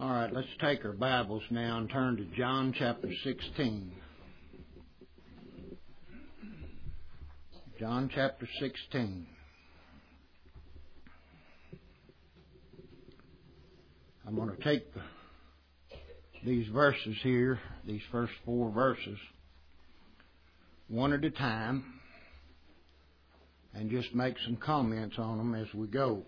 All right, let's take our Bibles now and turn to John chapter 16. John chapter 16. I'm going to take these verses here, these first 4 verses, one at a time, and just make some comments on them as we go.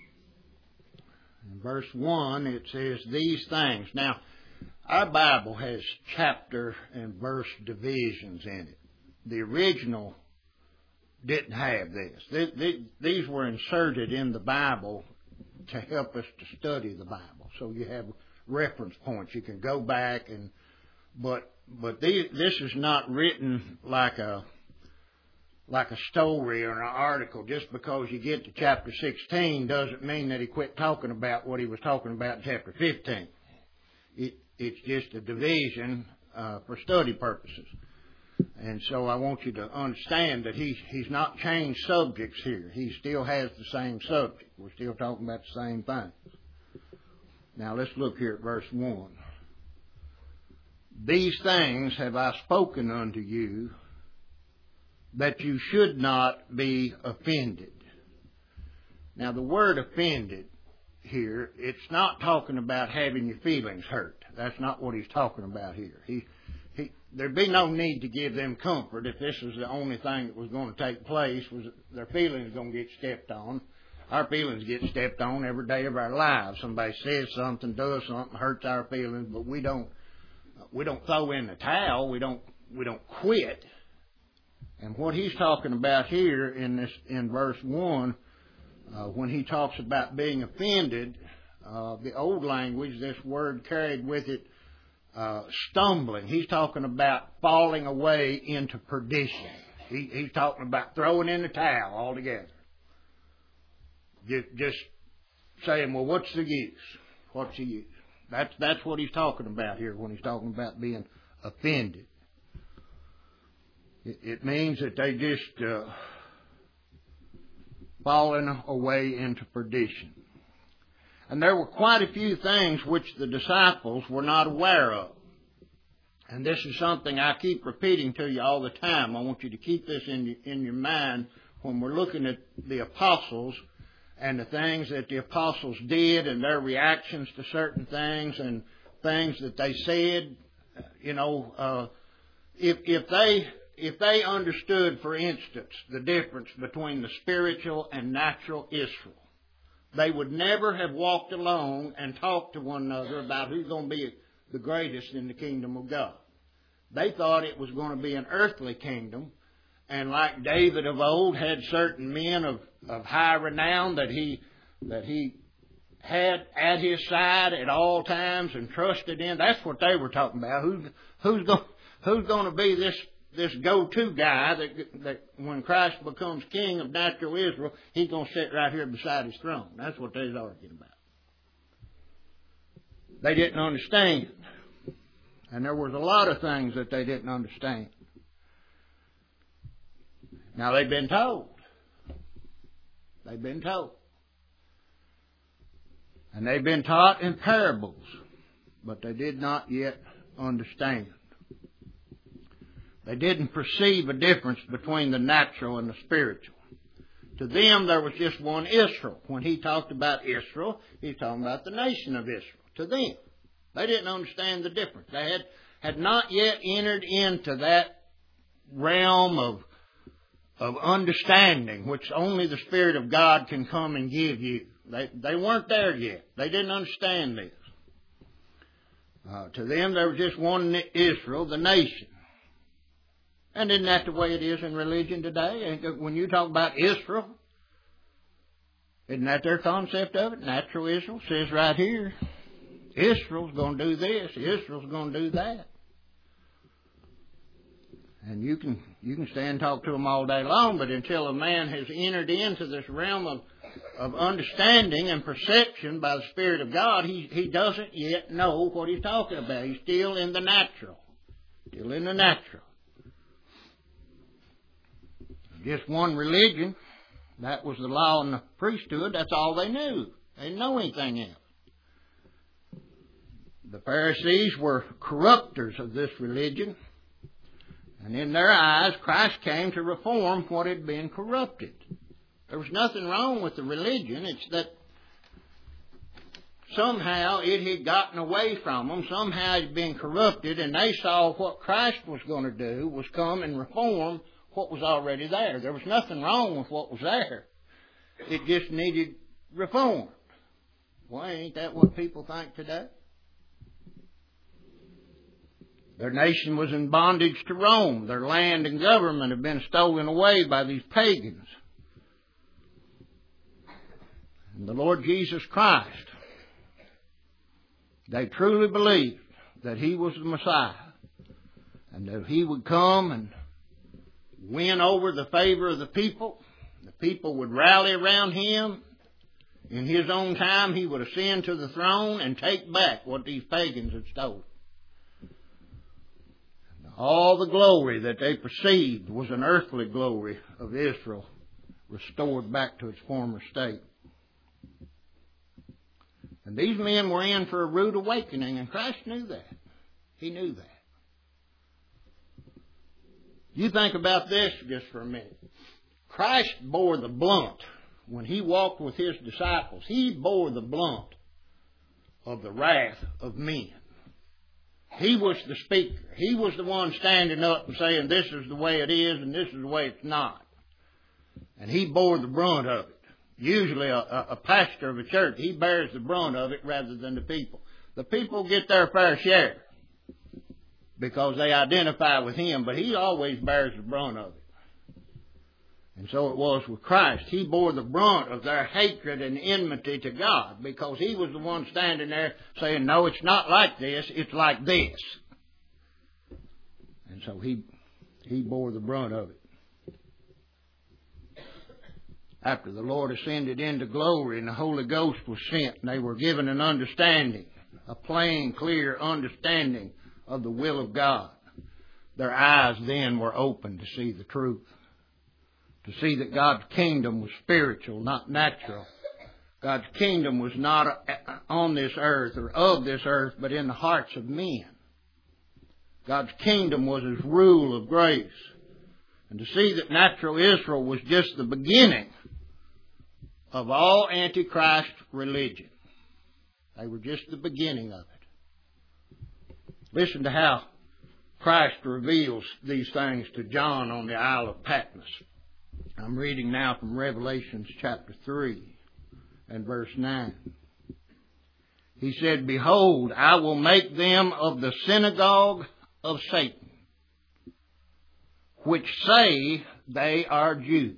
In verse 1, it says, these things. Now, our Bible has chapter and verse divisions in it. The original didn't have this. These were inserted in the Bible to help us to study the Bible. So you have reference points. You can go back but this is not written like a story or an article. Just because you get to chapter 16 doesn't mean that he quit talking about what he was talking about in chapter 15. It's just a division for study purposes. And so I want you to understand that he's not changed subjects here. He still has the same subject. We're still talking about the same things. Now let's look here at verse 1. These things have I spoken unto you, that you should not be offended. Now the word offended here, it's not talking about having your feelings hurt. That's not what he's talking about here. There'd be no need to give them comfort if this was the only thing that was going to take place, was their feelings going to get stepped on. Our feelings get stepped on every day of our lives. Somebody says something, does something, hurts our feelings, but we don't throw in the towel. We don't quit. And what he's talking about here in verse 1, when he talks about being offended, the old language, this word carried with it stumbling. He's talking about falling away into perdition. He's talking about throwing in the towel altogether. Just saying, well, what's the use? What's the use? That's what he's talking about here when he's talking about being offended. It means that they just fallen away into perdition. And there were quite a few things which the disciples were not aware of. And this is something I keep repeating to you all the time. I want you to keep this in your mind when we're looking at the apostles and the things that the apostles did and their reactions to certain things and things that they said. If they understood, for instance, the difference between the spiritual and natural Israel, they would never have walked along and talked to one another about who's going to be the greatest in the kingdom of God. They thought it was going to be an earthly kingdom, and like David of old had certain men of high renown that he had at his side at all times and trusted in. That's what they were talking about. Who's going to be this go-to guy that when Christ becomes king of natural Israel, he's going to sit right here beside his throne. That's what they was arguing about. They didn't understand. And there was a lot of things that they didn't understand. Now they've been told. They've been told. And they've been taught in parables, but they did not yet understand. They didn't perceive a difference between the natural and the spiritual. To them, there was just one Israel. When he talked about Israel, he's talking about the nation of Israel. To them, they didn't understand the difference. They had not yet entered into that realm of understanding, which only the Spirit of God can come and give you. They weren't there yet. They didn't understand this. To them, there was just one Israel, the nation. And isn't that the way it is in religion today? When you talk about Israel, isn't that their concept of it? Natural Israel says right here, Israel's going to do this, Israel's going to do that. And you can stand and talk to them all day long, but until a man has entered into this realm of understanding and perception by the Spirit of God, he doesn't yet know what he's talking about. He's still in the natural. Still in the natural. Just one religion. That was the law and the priesthood. That's all they knew. They didn't know anything else. The Pharisees were corrupters of this religion. And in their eyes, Christ came to reform what had been corrupted. There was nothing wrong with the religion. It's that somehow it had gotten away from them. Somehow it had been corrupted, and they saw what Christ was going to do was come and reform what was already there. There was nothing wrong with what was there. It just needed reform. Well, ain't that what people think today? Their nation was in bondage to Rome. Their land and government had been stolen away by these pagans. And the Lord Jesus Christ, they truly believed that He was the Messiah and that He would come and win over the favor of the people. The people would rally around Him. In His own time, He would ascend to the throne and take back what these pagans had stolen. All the glory that they perceived was an earthly glory of Israel restored back to its former state. And these men were in for a rude awakening, and Christ knew that. He knew that. You think about this just for a minute. Christ bore the blunt. When He walked with His disciples, He bore the blunt of the wrath of men. He was the speaker. He was the one standing up and saying, this is the way it is and this is the way it's not. And He bore the brunt of it. Usually a pastor of a church, he bears the brunt of it rather than the people. The people get their fair share because they identify with Him, but He always bears the brunt of it. And so it was with Christ. He bore the brunt of their hatred and enmity to God because He was the one standing there saying, no, it's not like this, it's like this. And so He bore the brunt of it. After the Lord ascended into glory and the Holy Ghost was sent, and they were given an understanding, a plain, clear understanding of the will of God. Their eyes then were opened to see the truth. To see that God's kingdom was spiritual, not natural. God's kingdom was not on this earth or of this earth, but in the hearts of men. God's kingdom was His rule of grace. And to see that natural Israel was just the beginning of all Antichrist religion. They were just the beginning of it. Listen to how Christ reveals these things to John on the Isle of Patmos. I'm reading now from Revelation chapter 3 and verse 9. He said, behold, I will make them of the synagogue of Satan, which say they are Jews.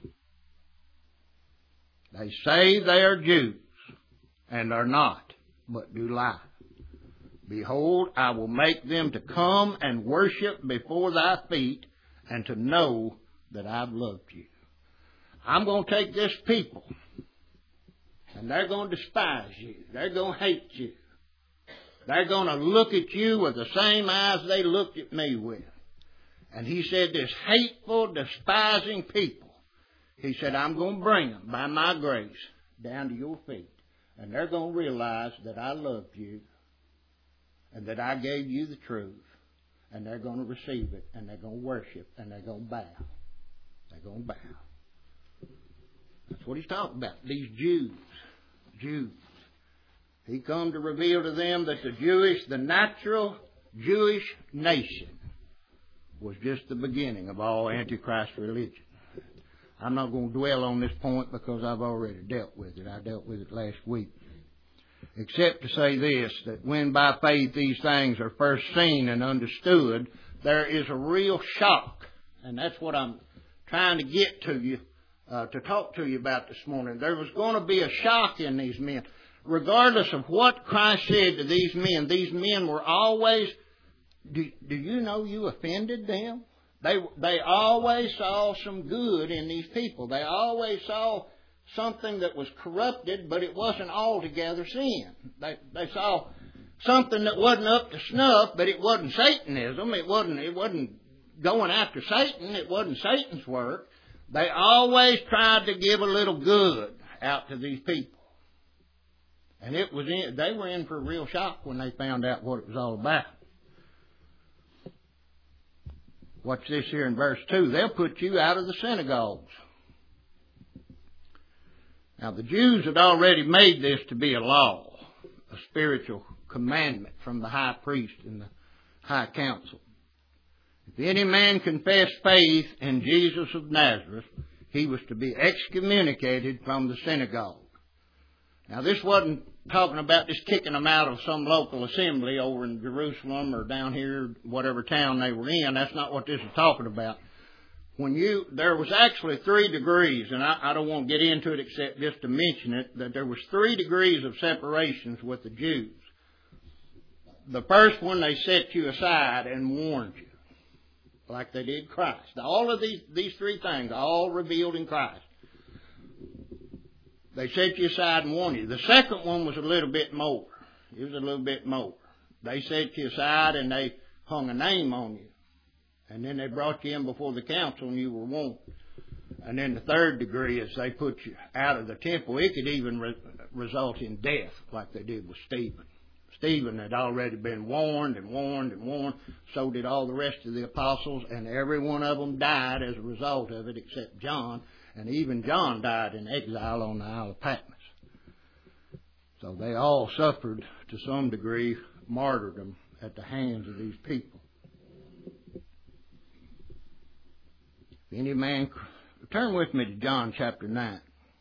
They say they are Jews and are not, but do lie. Behold, I will make them to come and worship before thy feet and to know that I've loved you. I'm going to take this people, and they're going to despise you. They're going to hate you. They're going to look at you with the same eyes they looked at me with. And He said, this hateful, despising people, He said, I'm going to bring them by my grace down to your feet. And they're going to realize that I loved you and that I gave you the truth. And they're going to receive it, and they're going to worship, and they're going to bow. They're going to bow. That's what He's talking about. These Jews. He come to reveal to them that the natural Jewish nation was just the beginning of all Antichrist religion. I'm not going to dwell on this point because I've already dealt with it. I dealt with it last week. Except to say this, that when by faith these things are first seen and understood, there is a real shock. And that's what I'm trying to get to you, to talk to you about this morning. There was going to be a shock in these men. Regardless of what Christ said to these men were always, do you know you offended them? They always saw some good in these people. They always saw something that was corrupted, but it wasn't altogether sin. They saw something that wasn't up to snuff, but it wasn't Satanism. It wasn't going after Satan. It wasn't Satan's work. They always tried to give a little good out to these people. And they were in for a real shock when they found out what it was all about. Watch this here in verse 2. They'll put you out of the synagogues. Now the Jews had already made this to be a law, a spiritual commandment from the high priest and the high council. If any man confessed faith in Jesus of Nazareth, he was to be excommunicated from the synagogue. Now this wasn't talking about just kicking them out of some local assembly over in Jerusalem or down here, whatever town they were in. That's not what this is talking about. There was actually 3 degrees, and I don't want to get into it except just to mention it, that there was 3 degrees of separations with the Jews. The first one, they set you aside and warned you, like they did Christ. All of these 3 things, all revealed in Christ. They set you aside and warned you. The second one was a little bit more. It was a little bit more. They set you aside and they hung a name on you. And then they brought you in before the council and you were warned. And then the third degree is they put you out of the temple. It could even result in death like they did with Stephen. Stephen had already been warned and warned and warned. So did all the rest of the apostles. And every one of them died as a result of it except John. And even John died in exile on the Isle of Patmos. So they all suffered to some degree martyrdom at the hands of these people. If any man, turn with me to John chapter 9.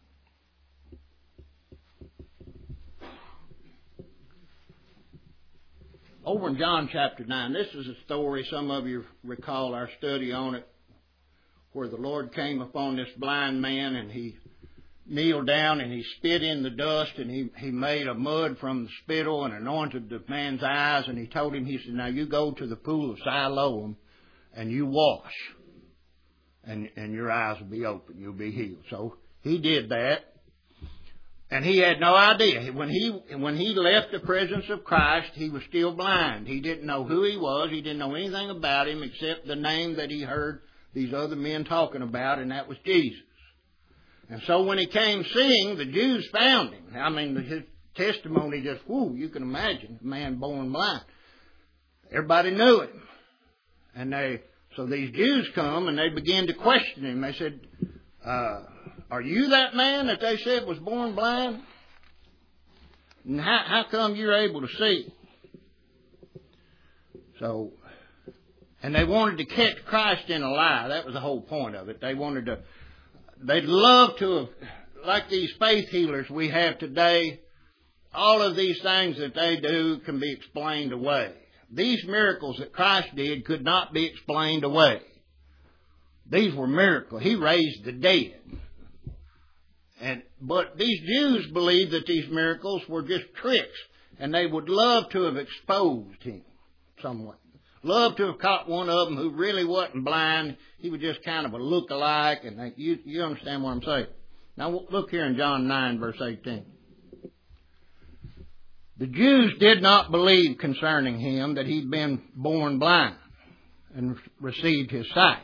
Over in John chapter 9, this is a story, some of you recall our study on it, where the Lord came upon this blind man and he kneeled down and he spit in the dust and he made a mud from the spittle and anointed the man's eyes, and he told him, he said, now you go to the pool of Siloam and you wash and your eyes will be open, you'll be healed. So he did that, and he had no idea. When he left the presence of Christ, he was still blind. He didn't know who he was. He didn't know anything about him except the name that he heard these other men talking about, and that was Jesus. And so when he came seeing, the Jews found him. I mean, his testimony just, you can imagine, a man born blind. Everybody knew him. And so these Jews come and they begin to question him. They said, are you that man that they said was born blind? And how come you're able to see? So, and they wanted to catch Christ in a lie. That was the whole point of it. They'd love to have, like these faith healers we have today, all of these things that they do can be explained away. These miracles that Christ did could not be explained away. These were miracles. He raised the dead. But these Jews believed that these miracles were just tricks, and they would love to have exposed him somewhat. Love to have caught one of them who really wasn't blind. He was just kind of a look-alike, and you understand what I'm saying. Now look here in John 9, verse 18. The Jews did not believe concerning him that he'd been born blind and received his sight.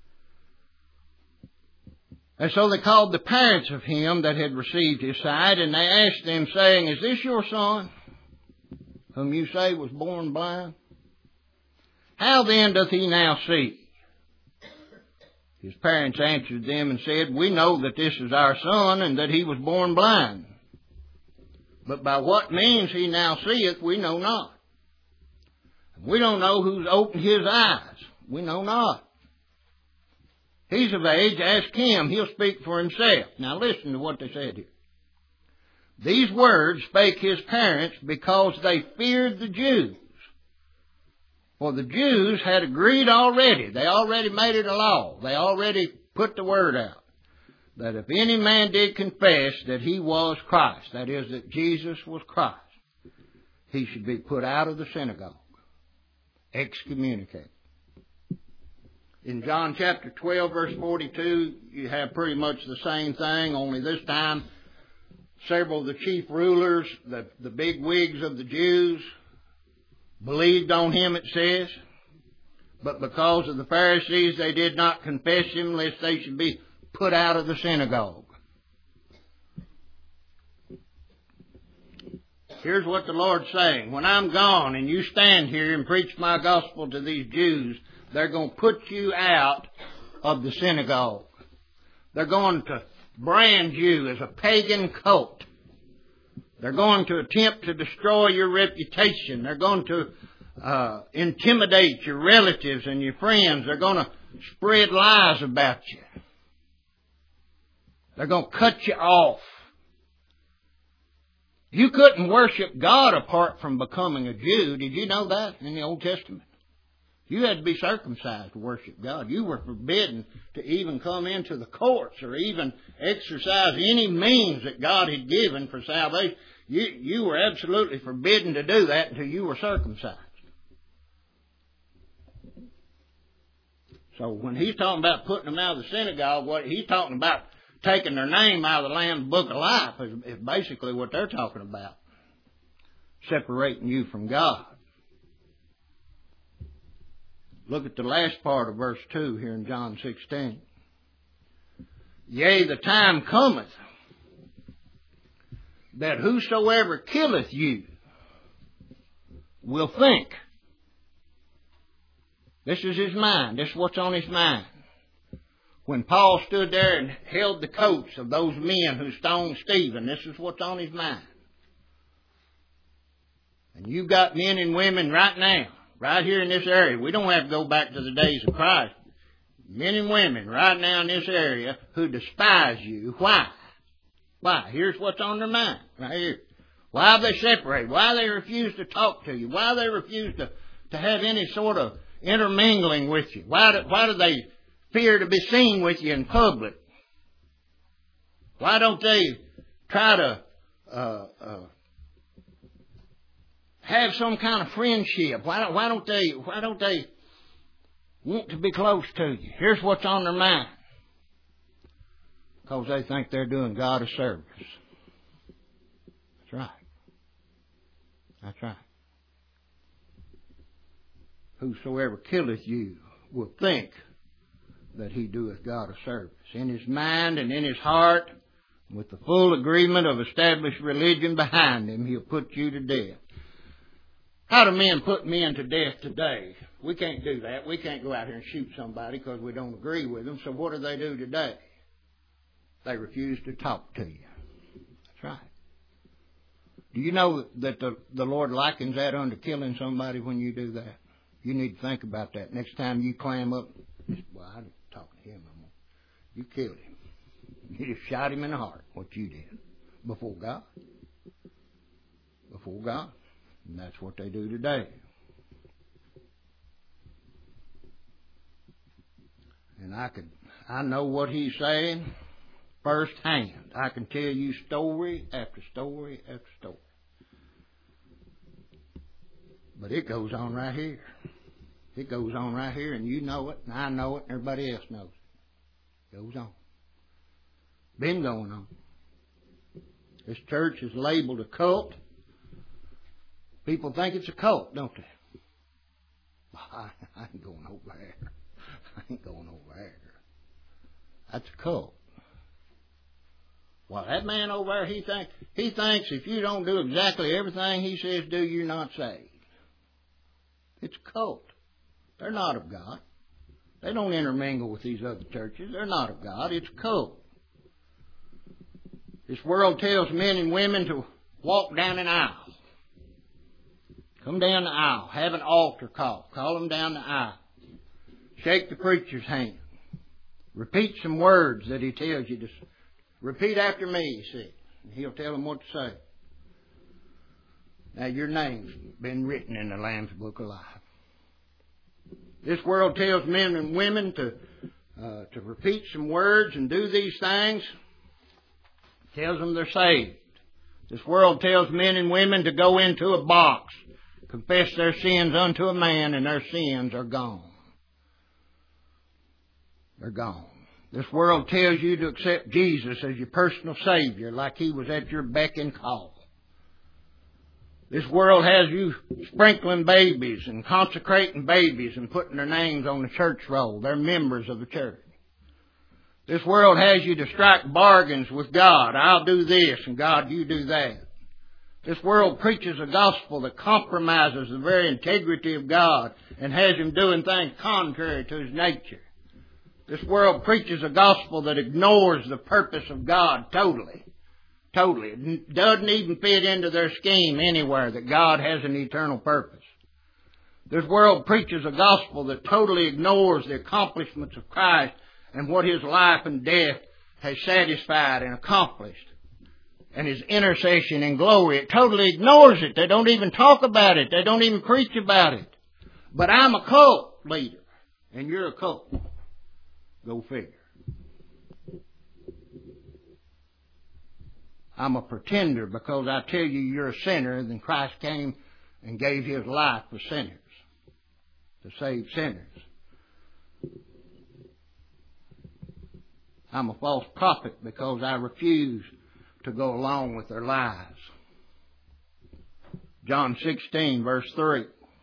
And so they called the parents of him that had received his sight, and they asked them, saying, is this your son, whom you say was born blind? How then doth he now see? His parents answered them and said, we know that this is our son, and that he was born blind. But by what means he now seeth, we know not. We don't know who's opened his eyes. We know not. He's of age, ask him, he'll speak for himself. Now listen to what they said here. These words spake his parents because they feared the Jews. For the Jews had agreed already. They already made it a law. They already put the word out, that if any man did confess that he was Christ, that is, that Jesus was Christ, he should be put out of the synagogue, excommunicated. In John chapter 12, verse 42, you have pretty much the same thing, only this time several of the chief rulers, the big wigs of the Jews, believed on him, it says. But because of the Pharisees, they did not confess him, lest they should be put out of the synagogue. Here's what the Lord's saying. When I'm gone and you stand here and preach my gospel to these Jews, they're going to put you out of the synagogue. They're going to brand you as a pagan cult. They're going to attempt to destroy your reputation. They're going to intimidate your relatives and your friends. They're going to spread lies about you. They're going to cut you off. You couldn't worship God apart from becoming a Jew. Did you know that in the Old Testament? You had to be circumcised to worship God. You were forbidden to even come into the courts or even exercise any means that God had given for salvation. You were absolutely forbidden to do that until you were circumcised. So when he's talking about putting them out of the synagogue, what he's talking about taking their name out of the Lamb's Book of Life is basically what they're talking about. Separating you from God. Look at the last part of verse 2 here in John 16. Yea, the time cometh that whosoever killeth you will think. This is his mind. This is what's on his mind. When Paul stood there and held the coats of those men who stoned Stephen, this is what's on his mind. And you've got men and women right now, right here in this area. We don't have to go back to the days of Christ. Men and women right now in this area who despise you. Why? Why? Here's what's on their mind, right here. Why they separate? Why they refuse to talk to you? Why they refuse to have any sort of intermingling with you? Why do they fear to be seen with you in public? Why don't they try to have some kind of friendship? Why don't they want to be close to you? Here's what's on their mind. Because they think they're doing God a service. That's right. That's right. Whosoever killeth you will think that he doeth God a service. In his mind and in his heart, with the full agreement of established religion behind him, he'll put you to death. How do men put men to death today? We can't do that. We can't go out here and shoot somebody because we don't agree with them. So what do they do today? They refuse to talk to you. That's right. Do you know that the Lord likens that unto killing somebody when you do that? You need to think about that. Next time you clam up, well, I didn't talk to him no more. You killed him. You just shot him in the heart, what you did. Before God. Before God. And that's what they do today. And I know what he's saying firsthand. I can tell you story after story after story. But it goes on right here. It goes on right here, and you know it, and I know it, and everybody else knows it. It goes on. Been going on. This church is labeled a cult. People think it's a cult, don't they? I ain't going over there. I ain't going over there. That's a cult. Well, that man over there, he thinks if you don't do exactly everything he says do, you're not saved. It's a cult. They're not of God. They don't intermingle with these other churches. They're not of God. It's a cult. This world tells men and women to walk down an aisle. Come down the aisle. Have an altar call. Call them down the aisle. Shake the preacher's hand. Repeat some words that he tells you to repeat after me, he said. And he'll tell them what to say. Now your name's been written in the Lamb's Book of Life. This world tells men and women to repeat some words and do these things. It tells them they're saved. This world tells men and women to go into a box, confess their sins unto a man, and their sins are gone. They're gone. This world tells you to accept Jesus as your personal Savior, like He was at your beck and call. This world has you sprinkling babies and consecrating babies and putting their names on the church roll. They're members of the church. This world has you to strike bargains with God. I'll do this, and God, you do that. This world preaches a gospel that compromises the very integrity of God and has Him doing things contrary to His nature. This world preaches a gospel that ignores the purpose of God totally. Totally. It doesn't even fit into their scheme anywhere that God has an eternal purpose. This world preaches a gospel that totally ignores the accomplishments of Christ and what His life and death has satisfied and accomplished, and His intercession and glory. It totally ignores it. They don't even talk about it. They don't even preach about it. But I'm a cult leader, and you're a cult. Go figure. I'm a pretender because I tell you you're a sinner, then Christ came and gave His life for sinners, to save sinners. I'm a false prophet because I refuse to go along with their lies. John 16, verse 3.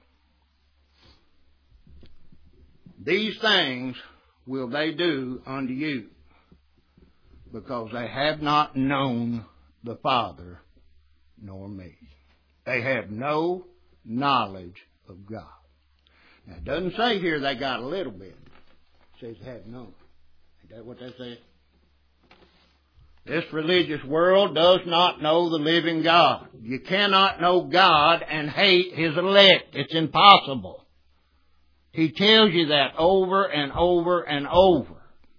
These things will they do unto you, because they have not known the Father nor me. They have no knowledge of God. Now, it doesn't say here they got a little bit. It says they have none. Is that what that says? This religious world does not know the living God. You cannot know God and hate His elect. It's impossible. He tells you that over and over and over.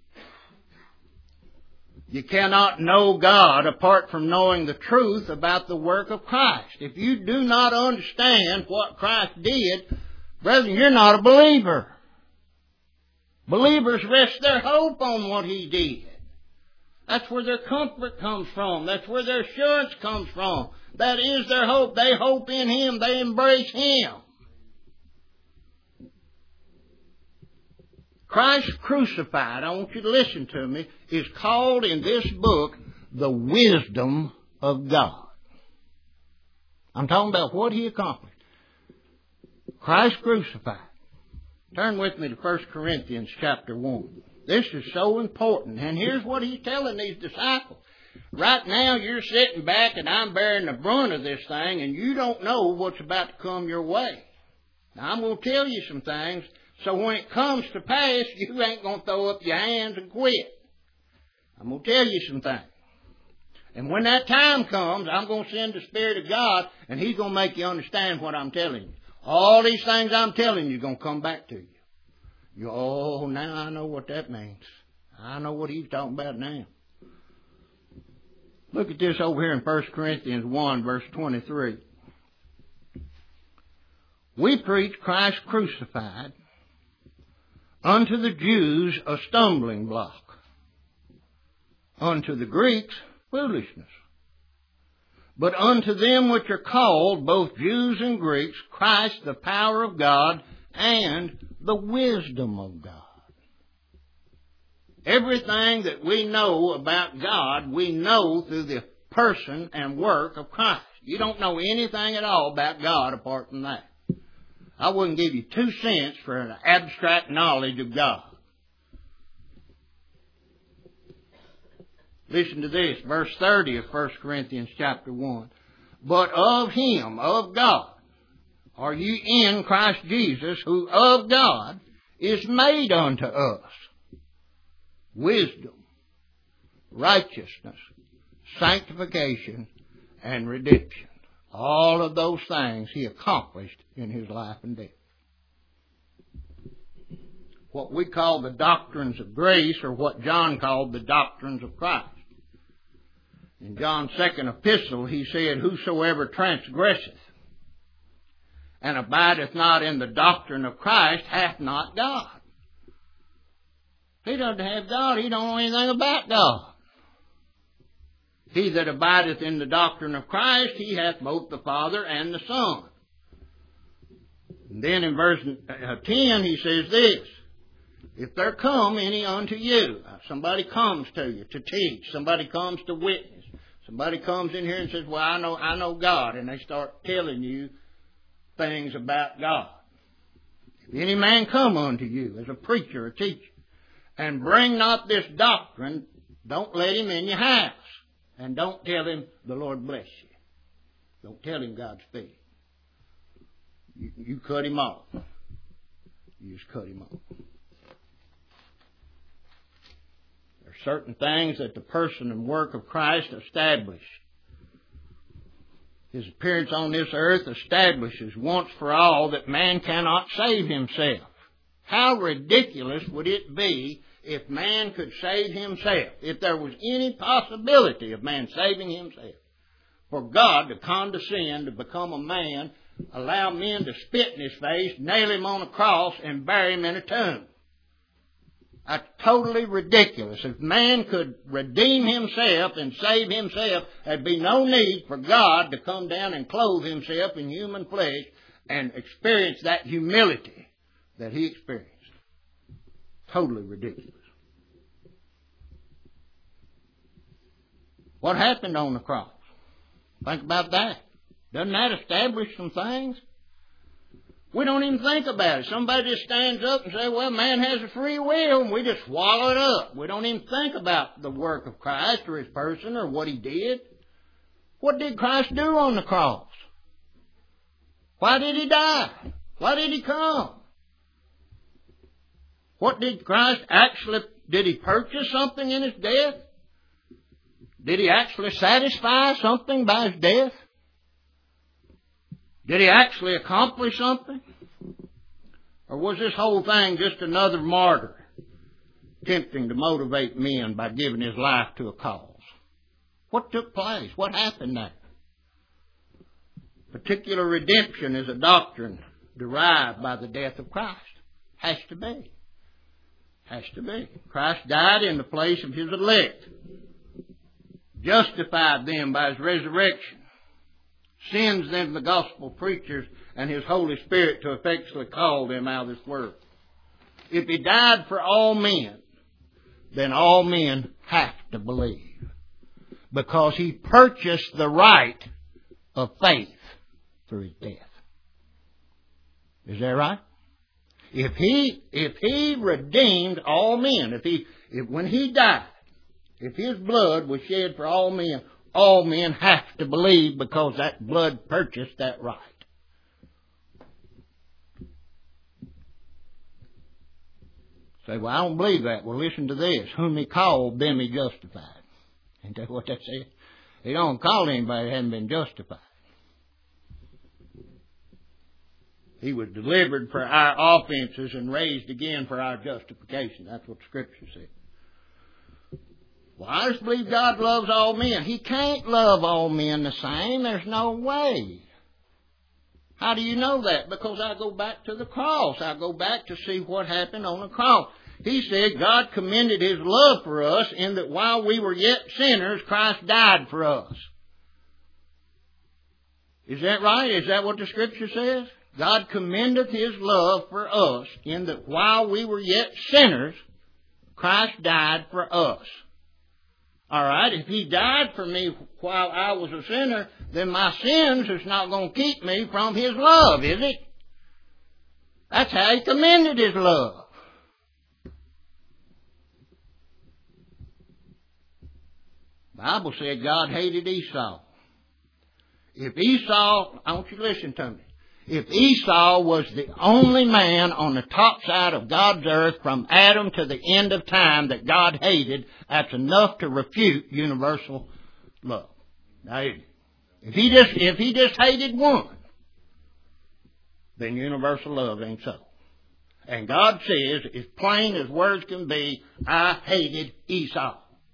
You cannot know God apart from knowing the truth about the work of Christ. If you do not understand what Christ did, brethren, you're not a believer. Believers rest their hope on what He did. That's where their comfort comes from. That's where their assurance comes from. That is their hope. They hope in Him. They embrace Him. Christ crucified, I want you to listen to me, is called in this book the wisdom of God. I'm talking about what He accomplished. Christ crucified. Turn with me to 1 Corinthians chapter 1. This is so important. And here's what He's telling these disciples. Right now you're sitting back and I'm bearing the brunt of this thing, and you don't know what's about to come your way. Now I'm going to tell you some things, so when it comes to pass, you ain't going to throw up your hands and quit. I'm going to tell you some things. And when that time comes, I'm going to send the Spirit of God, and He's going to make you understand what I'm telling you. All these things I'm telling you are going to come back to you. Oh, now I know what that means. I know what He's talking about now. Look at this over here in 1 Corinthians 1, verse 23. We preach Christ crucified, unto the Jews a stumbling block, unto the Greeks foolishness. But unto them which are called, both Jews and Greeks, Christ the power of God and the wisdom of God. Everything that we know about God, we know through the person and work of Christ. You don't know anything at all about God apart from that. I wouldn't give you 2 cents for an abstract knowledge of God. Listen to this, verse 30 of 1 Corinthians chapter 1. But of Him, of God, are you in Christ Jesus, who of God is made unto us wisdom, righteousness, sanctification, and redemption. All of those things He accomplished in His life and death. What we call the doctrines of grace, or what John called the doctrines of Christ. In John's second epistle, he said, whosoever transgresseth and abideth not in the doctrine of Christ hath not God. He doesn't have God. He don't know anything about God. He that abideth in the doctrine of Christ, he hath both the Father and the Son. And then in verse 10, he says this, if there come any unto you, somebody comes to you to teach, somebody comes to witness, somebody comes in here and says, well, I know God, and they start telling you things about God. If any man come unto you as a preacher, a teacher, and bring not this doctrine, don't let him in your house. And don't tell him, the Lord bless you. Don't tell him God's fed him. You cut him off. You just cut him off. There are certain things that the person and work of Christ established. His appearance on this earth establishes once for all that man cannot save himself. How ridiculous would it be if man could save himself, if there was any possibility of man saving himself, for God to condescend to become a man, allow men to spit in his face, nail him on a cross, and bury him in a tomb. That's totally ridiculous. If man could redeem himself and save himself, there'd be no need for God to come down and clothe himself in human flesh and experience that humility that he experienced. Totally ridiculous. What happened on the cross? Think about that. Doesn't that establish some things? We don't even think about it. Somebody just stands up and says, well, man has a free will, and we just swallow it up. We don't even think about the work of Christ or his person or what he did. What did Christ do on the cross? Why did he die? Why did he come? What did Christ actually, did he purchase something in his death? Did he actually satisfy something by his death? Did he actually accomplish something? Or was this whole thing just another martyr attempting to motivate men by giving his life to a cause? What took place? What happened there? Particular redemption is a doctrine derived by the death of Christ. Has to be. Has to be. Christ died in the place of his elect. Justified them by his resurrection. Sends them the gospel preachers and his Holy Spirit to effectually call them out of this world. If he died for all men, then all men have to believe. Because he purchased the right of faith through his death. Is that right? If he redeemed all men, when he died, if his blood was shed for all men have to believe because that blood purchased that right. Say, well, I don't believe that. Well, listen to this. Whom he called, them he justified. Ain't that what that says? He don't call anybody that hasn't been justified. He was delivered for our offenses and raised again for our justification. That's what the Scripture says. Well, I just believe God loves all men. He can't love all men the same. There's no way. How do you know that? Because I go back to the cross. I go back to see what happened on the cross. He said God commended his love for us in that while we were yet sinners, Christ died for us. Is that right? Is that what the Scripture says? God commendeth his love for us in that while we were yet sinners, Christ died for us. All right, if he died for me while I was a sinner, then my sins is not going to keep me from his love, is it? That's how he commended his love. The Bible said God hated Esau. If Esau, I want you to listen to me. If Esau was the only man on the top side of God's earth from Adam to the end of time that God hated, that's enough to refute universal love. Now, if he just hated one, then universal love ain't so. And God says, as plain as words can be, I hated Esau.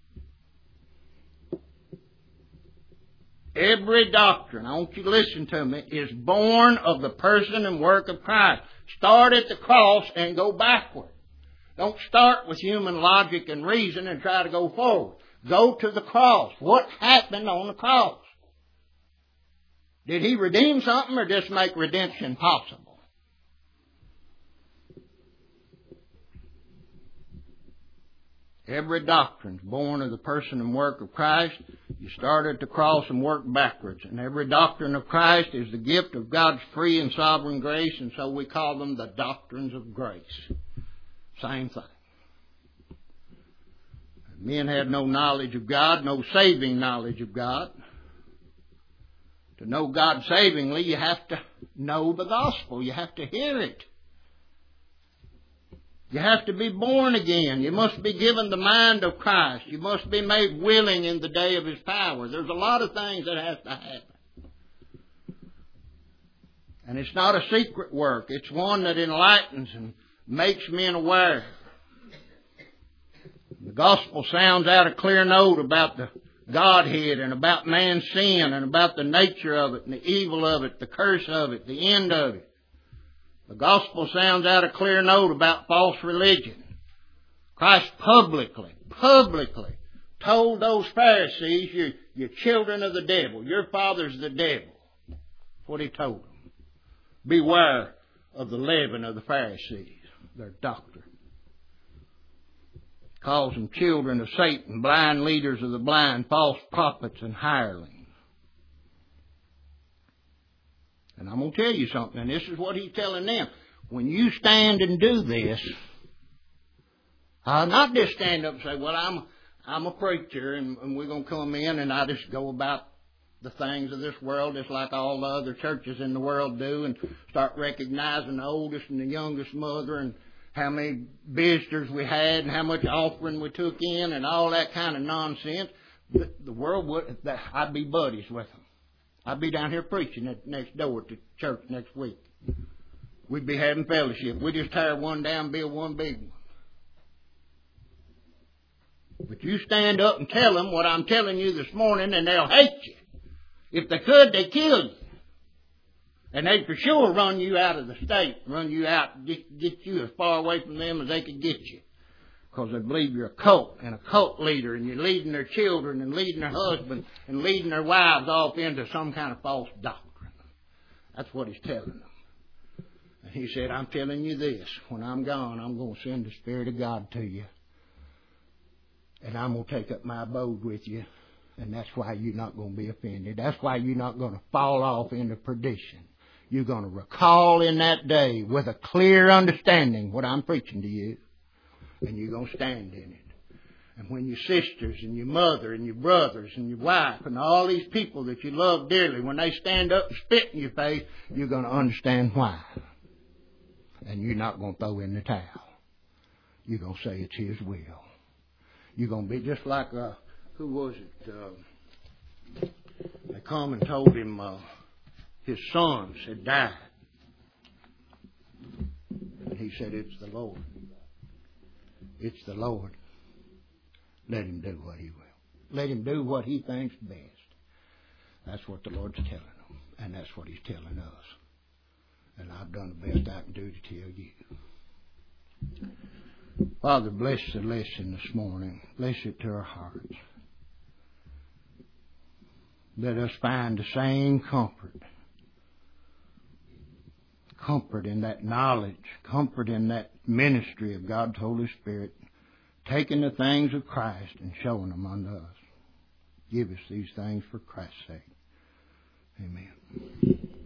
Every doctrine, I want you to listen to me, is born of the person and work of Christ. Start at the cross and go backward. Don't start with human logic and reason and try to go forward. Go to the cross. What happened on the cross? Did he redeem something or just make redemption possible? Every doctrine is born of the person and work of Christ. You start at the cross and work backwards. And every doctrine of Christ is the gift of God's free and sovereign grace, and so we call them the doctrines of grace. Same thing. Men had no knowledge of God, no saving knowledge of God. To know God savingly, you have to know the gospel. You have to hear it. You have to be born again. You must be given the mind of Christ. You must be made willing in the day of His power. There's a lot of things that have to happen. And it's not a secret work. It's one that enlightens and makes men aware. The gospel sounds out a clear note about the Godhead and about man's sin and about the nature of it and the evil of it, the curse of it, the end of it. The gospel sounds out a clear note about false religion. Christ publicly told those Pharisees, you're children of the devil. Your father's the devil. That's what He told them. Beware of the leaven of the Pharisees, their doctrine. Calls them children of Satan, blind leaders of the blind, false prophets and hirelings. And I'm going to tell you something, and this is what He's telling them. When you stand and do this, not just stand up and say, well, I'm a preacher, and we're going to come in and I just go about the things of this world just like all the other churches in the world do, and start recognizing the oldest and the youngest mother and how many visitors we had and how much offering we took in and all that kind of nonsense. The world would, I'd be buddies with them. I'd be down here preaching at next door to church next week. We'd be having fellowship. We'd just tear one down, build one big one. But you stand up and tell them what I'm telling you this morning, and they'll hate you. If they could, they'd kill you. And they'd for sure run you out of the state, run you out, get you as far away from them as they could get you. Because they believe you're a cult and a cult leader, and you're leading their children and leading their husbands and leading their wives off into some kind of false doctrine. That's what He's telling them. And He said, I'm telling you this, when I'm gone, I'm going to send the Spirit of God to you. And I'm going to take up my abode with you. And that's why you're not going to be offended. That's why you're not going to fall off into perdition. You're going to recall in that day with a clear understanding what I'm preaching to you. And you're going to stand in it. And when your sisters and your mother and your brothers and your wife and all these people that you love dearly, when they stand up and spit in your face, you're going to understand why. And you're not going to throw in the towel. You're going to say it's His will. You're going to be just like, who was it? They come and told him his sons had died. And he said, it's the Lord. It's the Lord. Let Him do what He will. Let Him do what He thinks best. That's what the Lord's telling them. And that's what He's telling us. And I've done the best I can do to tell you. Father, bless the lesson this morning. Bless it to our hearts. Let us find the same comfort. Comfort in that knowledge. Comfort in that ministry of God's Holy Spirit. Taking the things of Christ and showing them unto us. Give us these things for Christ's sake. Amen.